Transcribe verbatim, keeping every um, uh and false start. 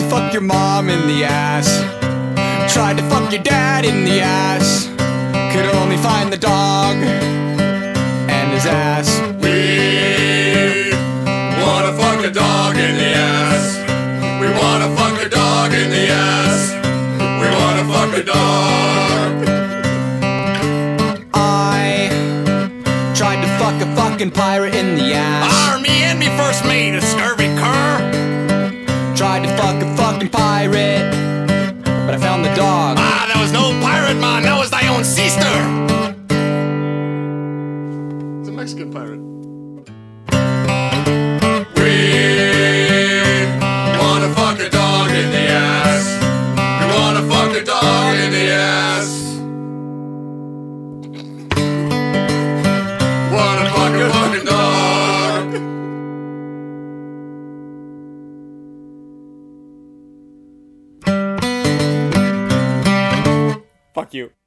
fuck your mom in the ass. Tried to fuck your dad in the ass. Could only find the dog and his ass. We wanna fuck a dog in the ass. We wanna fuck a dog in the ass. We wanna fuck a dog. I tried to fuck a fucking pirate in the ass. Arr, me and me first mate, a scurvy cur. Tried to fuck a fucking pirate, but I found the dog. Ah, that was no pirate, man, that was thy own sister. It's a Mexican pirate. We wanna fuck a dog in the ass. We wanna fuck a dog in the ass. Wanna fuck a fucking dog. Fuck you.